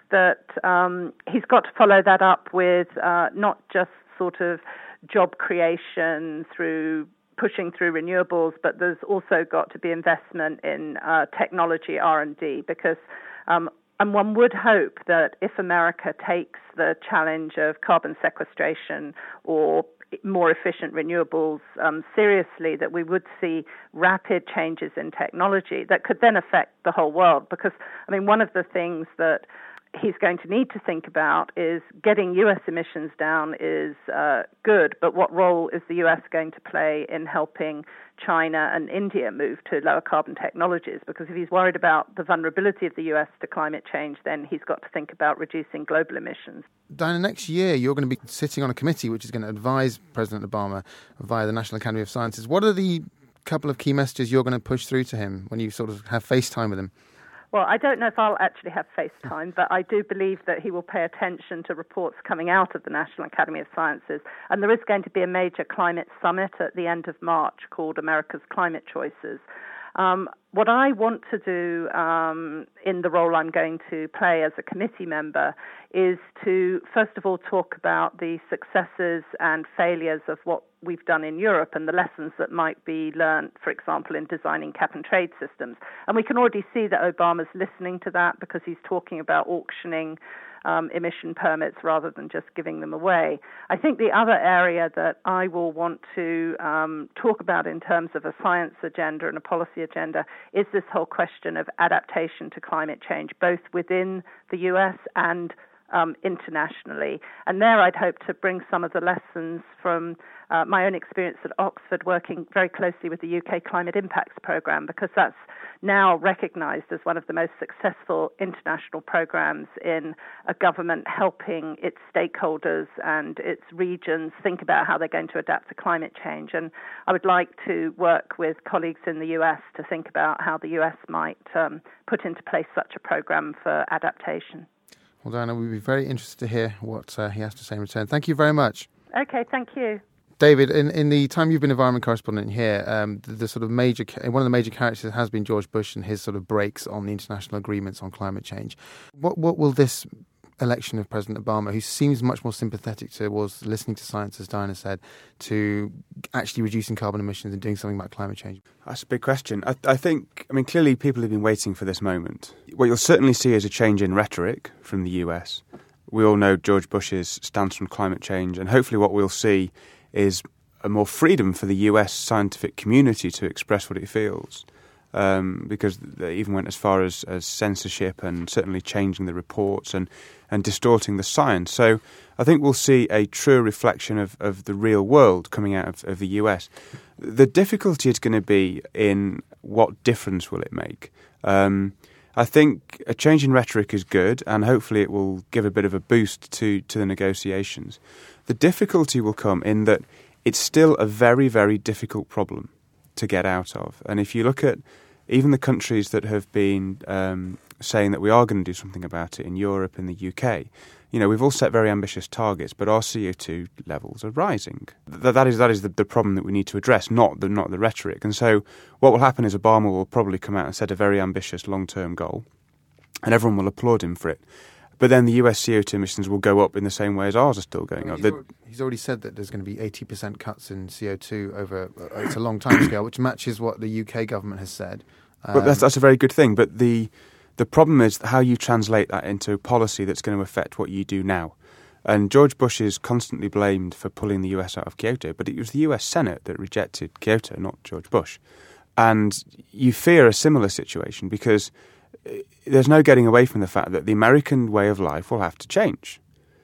that um, he's got to follow that up with uh, not just sort of job creation through pushing through renewables, but there's also got to be investment in uh, technology R and D, because um, and one would hope that if America takes the challenge of carbon sequestration or more efficient renewables um, seriously, that we would see rapid changes in technology that could then affect the whole world. Because, I mean, one of the things that he's going to need to think about is getting U S emissions down is uh, good, but what role is the U S going to play in helping China and India move to lower carbon technologies? Because if he's worried about the vulnerability of the U S to climate change, then he's got to think about reducing global emissions. Diana, next year you're going to be sitting on a committee which is going to advise President Obama via the National Academy of Sciences. What are the couple of key messages you're going to push through to him when you sort of have FaceTime with him? Well, I don't know if I'll actually have FaceTime, but I do believe that he will pay attention to reports coming out of the National Academy of Sciences. And there is going to be a major climate summit at the end of March called America's Climate Choices. Um, what I want to do um, in the role I'm going to play as a committee member is to, first of all, talk about the successes and failures of what we've done in Europe and the lessons that might be learned, for example, in designing cap-and-trade systems. And we can already see that Obama's listening to that because he's talking about auctioning Um, emission permits rather than just giving them away. I think the other area that I will want to um, talk about in terms of a science agenda and a policy agenda is this whole question of adaptation to climate change, both within the U S and um, internationally. And there I'd hope to bring some of the lessons from uh, my own experience at Oxford, working very closely with the U K Climate Impacts Programme, because that's now recognised as one of the most successful international programs in a government helping its stakeholders and its regions think about how they're going to adapt to climate change. And I would like to work with colleagues in the U S to think about how the U S might um, put into place such a program for adaptation. Well, Diana, we'd be very interested to hear what uh, he has to say in return. Thank you very much. Okay, thank you. David, in, in the time you've been environment correspondent here, um, the, the sort of major, one of the major characters has been George Bush and his sort of breaks on the international agreements on climate change. What what will this election of President Obama, who seems much more sympathetic towards listening to science, as Diana said, to actually reducing carbon emissions and doing something about climate change? That's a big question. I, I think, I mean, clearly people have been waiting for this moment. What you'll certainly see is a change in rhetoric from the U S. We all know George Bush's stance on climate change, and hopefully what we'll see is a more freedom for the U S scientific community to express what it feels, um, because they even went as far as, as censorship and certainly changing the reports and, and distorting the science. So I think we'll see a true reflection of, of the real world coming out of, of the U S. The difficulty is going to be in what difference will it make. Um, I think a change in rhetoric is good, and hopefully it will give a bit of a boost to, to the negotiations. The difficulty will come in that it's still a very, very difficult problem to get out of. And if you look at even the countries that have been um, saying that we are going to do something about it in Europe and the U K, you know, we've all set very ambitious targets, but our C O two levels are rising. Th- that is that is the, the problem that we need to address, not the not the rhetoric. And so what will happen is Obama will probably come out and set a very ambitious long-term goal, and everyone will applaud him for it. But then the U S C O two emissions will go up in the same way as ours are still going well, up. He's, already, he's already said that there's going to be eighty percent cuts in C O two over uh, it's a long time scale, which matches what the U K government has said. Um, but that's, that's a very good thing. But the the problem is how you translate that into policy that's going to affect what you do now. And George Bush is constantly blamed for pulling the U S out of Kyoto, but it was the U S Senate that rejected Kyoto, not George Bush. And you fear a similar situation because there's no getting away from the fact that the American way of life will have to change.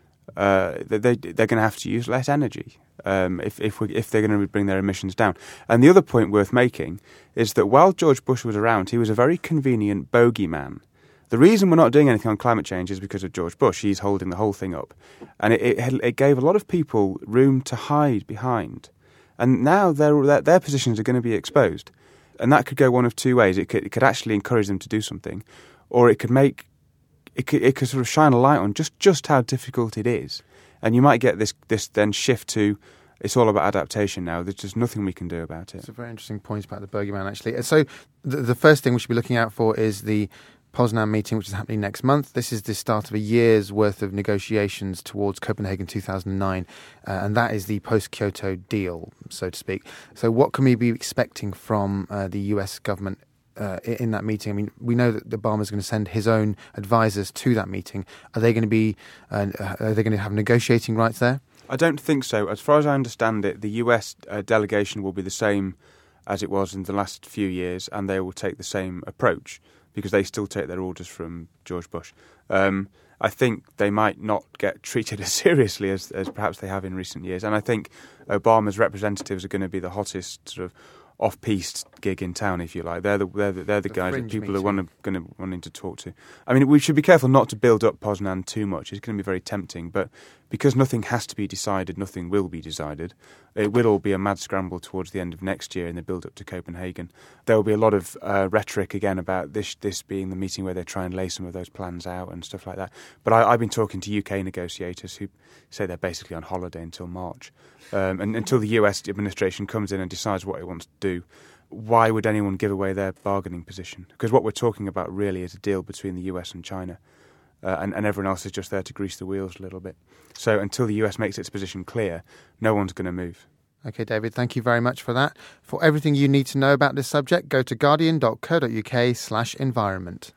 Uh, they, they, they're going to have to use less energy um, if if, we, if they're going to bring their emissions down. And the other point worth making is that while George Bush was around, he was a very convenient bogeyman. The reason we're not doing anything on climate change is because of George Bush. He's holding the whole thing up. And it, it, it gave a lot of people room to hide behind. And now their, their, their positions are going to be exposed. And that could go one of two ways. It could, it could actually encourage them to do something, or it could make it could, it could sort of shine a light on just, just how difficult it is. And you might get this this then shift to it's all about adaptation now. There's just nothing we can do about it. It's a very interesting point about the bogeyman, actually. So the, the first thing we should be looking out for is the Poznan meeting, which is happening next month. This is the start of a year's worth of negotiations towards Copenhagen two thousand nine, uh, and that is the post-Kyoto deal, so to speak. So what can we be expecting from uh, the U S government uh, in that meeting? I mean, we know that Obama's going to send his own advisors to that meeting. Are they going to be? Uh, are they going to have negotiating rights there? I don't think so. As far as I understand it, the U S uh, delegation will be the same as it was in the last few years, and they will take the same approach because they still take their orders from George Bush. Um, I think they might not get treated as seriously as, as perhaps they have in recent years, and I think Obama's representatives are going to be the hottest sort of off-piste gig in town, if you like. They're the they're the, they're the, the guys that people meeting. are want going to wanting to talk to. I mean, we should be careful not to build up Poznan too much. It's going to be very tempting, but because nothing has to be decided, nothing will be decided. It will all be a mad scramble towards the end of next year in the build-up to Copenhagen. There will be a lot of uh, rhetoric again about this this being the meeting where they try and lay some of those plans out and stuff like that. But I, I've been talking to U K negotiators who say they're basically on holiday until March. Um, and until the U S administration comes in and decides what it wants to do, why would anyone give away their bargaining position? Because what we're talking about really is a deal between the U S and China, uh, and, and everyone else is just there to grease the wheels a little bit. So until the U S makes its position clear, no one's going to move. Okay, David, thank you very much for that. For everything you need to know about this subject, go to guardian.co.uk slash environment.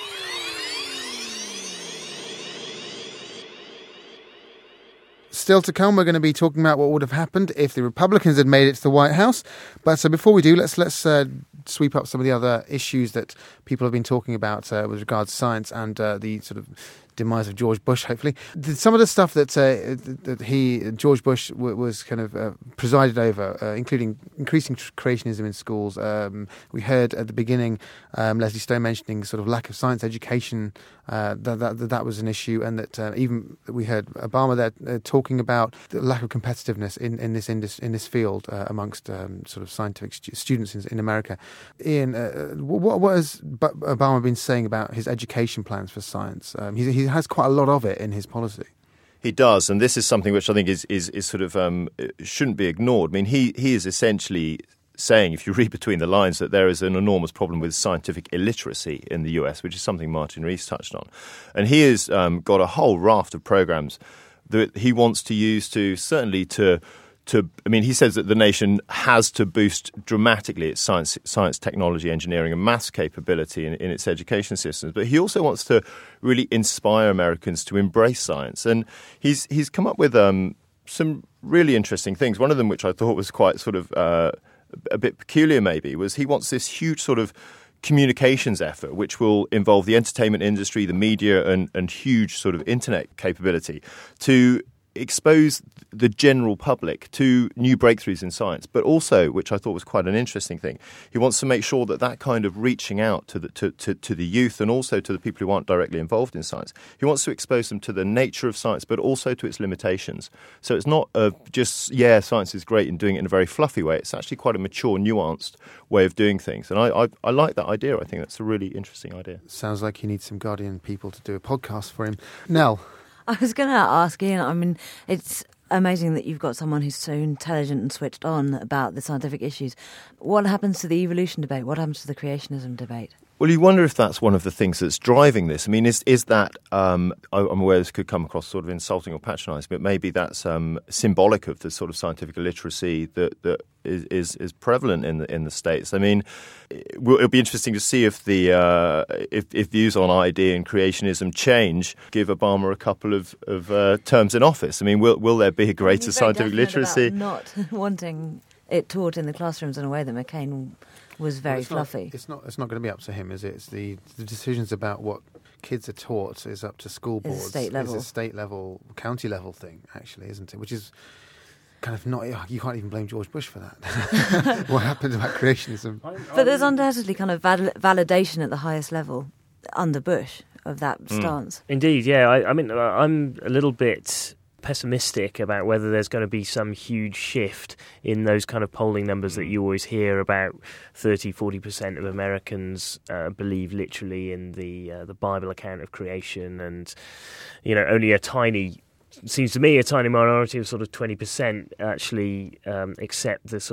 Still to come, we're going to be talking about what would have happened if the Republicans had made it to the White House. But so before we do, let's let's uh, sweep up some of the other issues that people have been talking about uh, with regards to science and uh, the sort of demise of George Bush, hopefully. Some of the stuff that uh, that he, George Bush, w- was kind of uh, presided over, uh, including increasing creationism in schools. Um, we heard at the beginning um, Leslie Stone mentioning sort of lack of science education, uh, that, that that was an issue, and that uh, even we heard Obama there uh, talking about the lack of competitiveness in, in this in this, in this field uh, amongst um, sort of scientific stu- students in, in America. Ian, uh, what, what has Obama been saying about his education plans for science? Um, he, he has quite a lot of it in his policy. He does, and this is something which I think is is, is sort of um, shouldn't be ignored. I mean, he he is essentially saying, if you read between the lines, that there is an enormous problem with scientific illiteracy in the U S, which is something Martin Rees touched on, and he has um, got a whole raft of programs that he wants to use to certainly to. To, I mean, he says that the nation has to boost dramatically its science, science, technology, engineering and maths capability in, in its education systems. But he also wants to really inspire Americans to embrace science. And he's he's come up with um, some really interesting things. One of them, which I thought was quite sort of uh, a bit peculiar maybe, was he wants this huge sort of communications effort, which will involve the entertainment industry, the media and, and huge sort of internet capability to expose the general public to new breakthroughs in science, but also, which I thought was quite an interesting thing, he wants to make sure that that kind of reaching out to the to, to, to the youth and also to the people who aren't directly involved in science, he wants to expose them to the nature of science, but also to its limitations. So it's not uh, just, yeah, science is great and doing it in a very fluffy way. It's actually quite a mature, nuanced way of doing things. And I, I, I like that idea. I think that's a really interesting idea. Sounds like he needs some Guardian people to do a podcast for him. Nell? I was going to ask Ian, I mean, it's amazing that you've got someone who's so intelligent and switched on about the scientific issues. What happens to the evolution debate? What happens to the creationism debate? Well, you wonder if that's one of the things that's driving this. I mean, is is that, um, I'm aware this could come across sort of insulting or patronising, but maybe that's um, symbolic of the sort of scientific illiteracy that, that is, is is prevalent in the in the States. I mean, it'll be interesting to see if the uh, if, if views on I D and creationism change. Give Obama a couple of, of uh, terms in office. I mean, will will there be a greater scientific literacy? Not wanting it taught in the classrooms in a way that McCain was very well, it's fluffy. Not, it's not. It's not going to be up to him, is it? It's the the decisions about what kids are taught is up to school boards. It's a state level. It's a state level, county level thing, actually, isn't it? Which is kind of not. You can't even blame George Bush for that. What happened about creationism? But there's undoubtedly kind of val- validation at the highest level under Bush of that mm. stance. Indeed, yeah. I, I mean, I'm a little bit pessimistic about whether there's going to be some huge shift in those kind of polling numbers that you always hear about. thirty, forty percent of Americans uh, believe literally in the uh, the Bible account of creation, and you know only a tiny, seems to me, a tiny minority of sort of twenty percent actually um, accept the sort of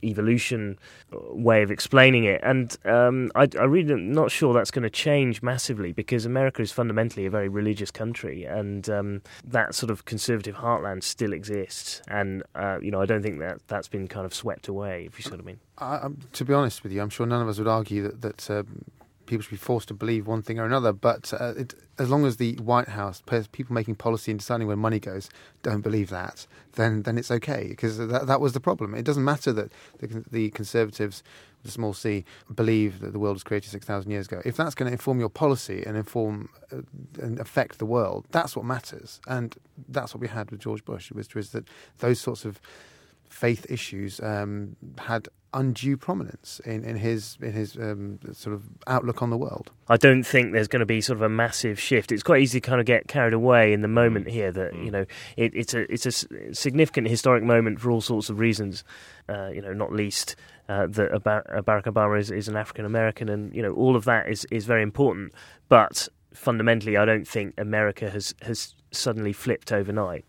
evolution way of explaining it. And um, I, I really am not sure that's going to change massively, because America is fundamentally a very religious country, and um, that sort of conservative heartland still exists. And uh, you know, I don't think that that's been kind of swept away, if you see what I mean. I, to be honest with you, I'm sure none of us would argue that that uh, people should be forced to believe one thing or another. But uh, it, as long as the White House, people making policy and deciding where money goes, don't believe that, then then it's okay, because that that was the problem. It doesn't matter that the, the Conservatives, the small c, believe that the world was created six thousand years ago. If that's going to inform your policy and inform uh, and affect the world, that's what matters. And that's what we had with George Bush, which was that those sorts of faith issues um, had undue prominence in, in his in his um, sort of outlook on the world. I don't think there's going to be sort of a massive shift. It's quite easy to kind of get carried away in the moment here. That you know, it, it's a it's a significant historic moment for all sorts of reasons. Uh, you know, not least uh, that Barack Obama is, is an African American, and you know, all of that is, is very important. But fundamentally, I don't think America has has suddenly flipped overnight.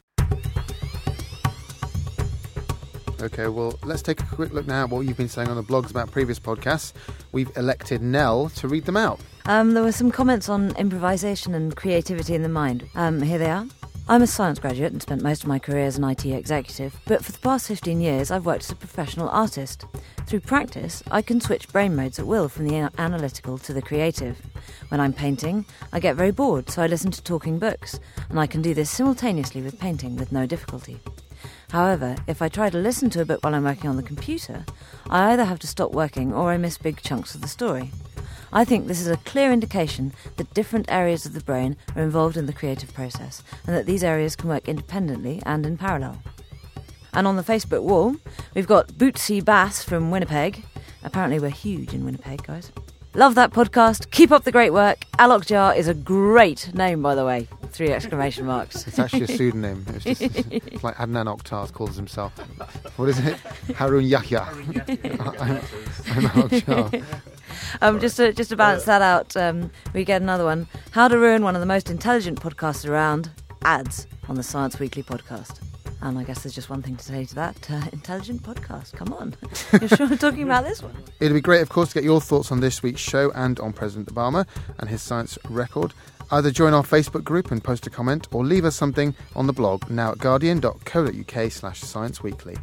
Okay, well, let's take a quick look now at what you've been saying on the blogs about previous podcasts. We've elected Nell to read them out. Um, there were some comments on improvisation and creativity in the mind. Um, here they are. I'm a science graduate and spent most of my career as an I T executive, but for the past fifteen years I've worked as a professional artist. Through practice, I can switch brain modes at will from the analytical to the creative. When I'm painting, I get very bored, so I listen to talking books, and I can do this simultaneously with painting with no difficulty. However, if I try to listen to a book while I'm working on the computer, I either have to stop working or I miss big chunks of the story. I think this is a clear indication that different areas of the brain are involved in the creative process, and that these areas can work independently and in parallel. And on the Facebook wall, we've got Bootsy Bass from Winnipeg. Apparently we're huge in Winnipeg, guys. Love that podcast. Keep up the great work. Alok Jar is a great name, by the way. Three exclamation marks. It's actually a pseudonym. It's, just, it's like Adnan Oktar calls himself. What is it? Harun Yahya. I'm, I'm Alok Jar. Um, just to just to balance that out, um, we get another one. How to ruin one of the most intelligent podcasts around. Ads on the Science Weekly podcast. And I guess there's just one thing to say to that. Uh, intelligent podcast. Come on. You're sure we're talking about this one? It'd be great, of course, to get your thoughts on this week's show and on President Obama and his science record. Either join our Facebook group and post a comment, or leave us something on the blog now at guardian.co.uk slash science weekly.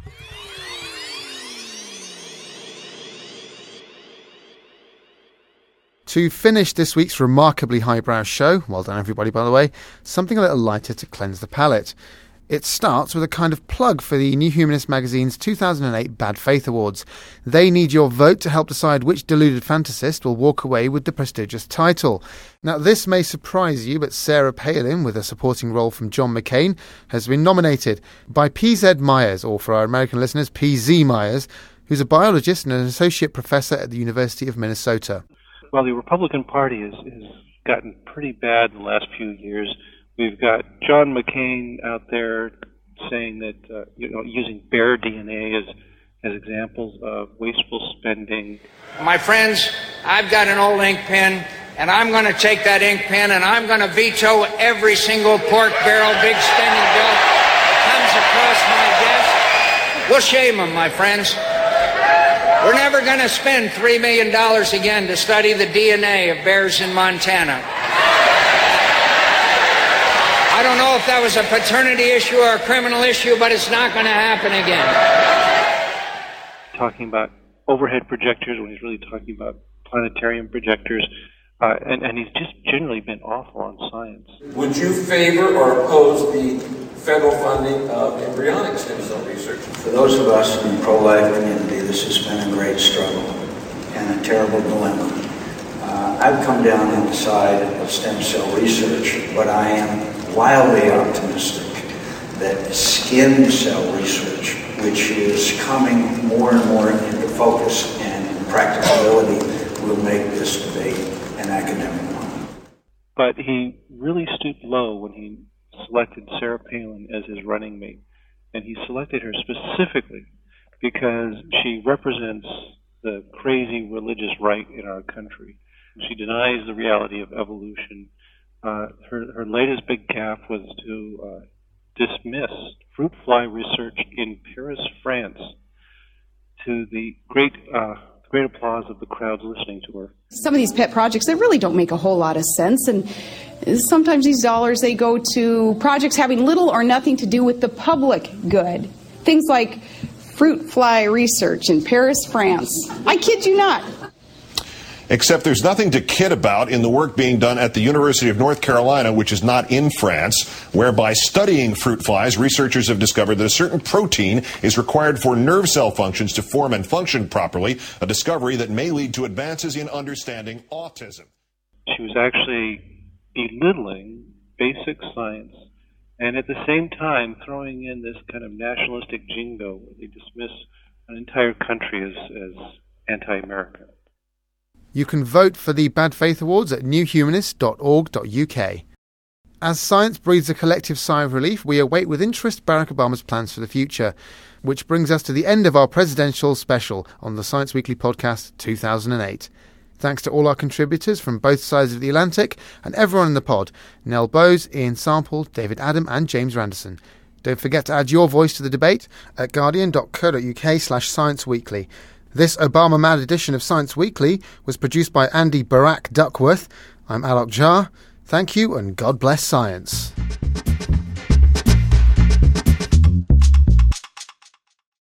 To finish this week's remarkably highbrow show, well done everybody by the way, something a little lighter to cleanse the palate. It starts with a kind of plug for the New Humanist magazine's two thousand eight Bad Faith Awards. They need your vote to help decide which deluded fantasist will walk away with the prestigious title. Now, this may surprise you, but Sarah Palin, with a supporting role from John McCain, has been nominated by P Z Myers, or for our American listeners, P Z Myers, who's a biologist and an associate professor at the University of Minnesota. Well, the Republican Party has, has gotten pretty bad in the last few years. We've got John McCain out there saying that, uh, you know, using bear D N A as as examples of wasteful spending. My friends, I've got an old ink pen, and I'm going to take that ink pen and I'm going to veto every single pork barrel, big spending bill that comes across my desk. We'll shame them, my friends. We're never going to spend three million dollars again to study the D N A of bears in Montana. I don't know if that was a paternity issue or a criminal issue, but it's not going to happen again. Talking about overhead projectors when he's really talking about planetarium projectors, uh, and, and he's just generally been awful on science. Would you favor or oppose the federal funding of embryonic stem cell research? For those of us in the pro-life community, this has been a great struggle and a terrible dilemma. Uh, I've come down on the side of stem cell research, but I am wildly optimistic that skin cell research, which is coming more and more into focus and practicability, will make this debate an academic one. But he really stooped low when he selected Sarah Palin as his running mate. And he selected her specifically because she represents the crazy religious right in our country. She denies the reality of evolution. Uh, her, her latest big gaffe was to uh, dismiss fruit fly research in Paris, France, to the great, uh, great applause of the crowds listening to her. Some of these pet projects, they really don't make a whole lot of sense, and sometimes these dollars, they go to projects having little or nothing to do with the public good. Things like fruit fly research in Paris, France. I kid you not. Except there's nothing to kid about in the work being done at the University of North Carolina, which is not in France, where by studying fruit flies, researchers have discovered that a certain protein is required for nerve cell functions to form and function properly, a discovery that may lead to advances in understanding autism. She was actually belittling basic science and at the same time throwing in this kind of nationalistic jingo where they dismiss an entire country as, as anti-American. You can vote for the Bad Faith Awards at new humanist dot org dot U K. As science breathes a collective sigh of relief, we await with interest Barack Obama's plans for the future, which brings us to the end of our presidential special on the Science Weekly podcast two thousand eight. Thanks to all our contributors from both sides of the Atlantic and everyone in the pod, Nell Bowes, Ian Sample, David Adam and James Randerson. Don't forget to add your voice to the debate at guardian dot co dot U K slash science weekly. This Obama Mad edition of Science Weekly was produced by Andy Barack Duckworth. I'm Alok Jha. Thank you and God bless science.